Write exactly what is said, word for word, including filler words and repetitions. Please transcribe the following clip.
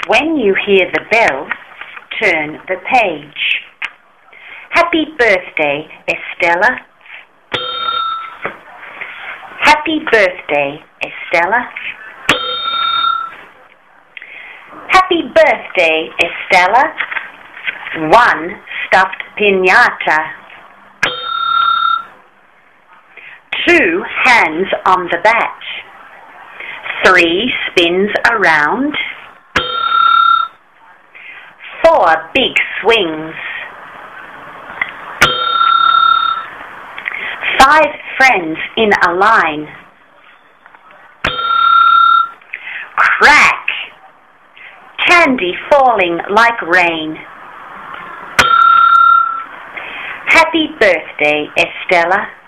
When you hear the bell, turn the page. Happy birthday, Estella. Happy birthday, Estella. Happy birthday, Estella. One stuffed piñata. Two hands on the bat. Three spins around. Four big swings. Five friends in a line. Crack! Candy falling like rain. Happy birthday, Estella.